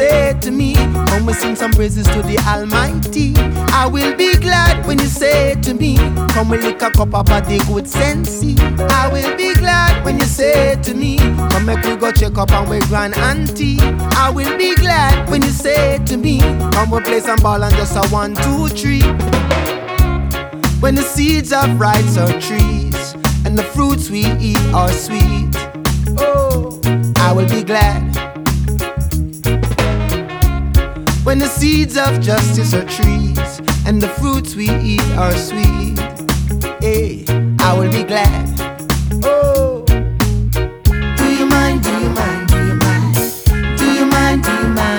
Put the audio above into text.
say to me, come and sing some praises to the Almighty. I will be glad when you say to me, come and lick a cup of the good sense. I will be glad when you say to me, come make we go check up on my grand auntie. I will be glad when you say to me, come we play some ball and just a 1, 2, 3. When the seeds of rights are trees and the fruits we eat are sweet, oh, I will be glad. When the seeds of justice are trees and the fruits we eat are sweet, hey, I will be glad.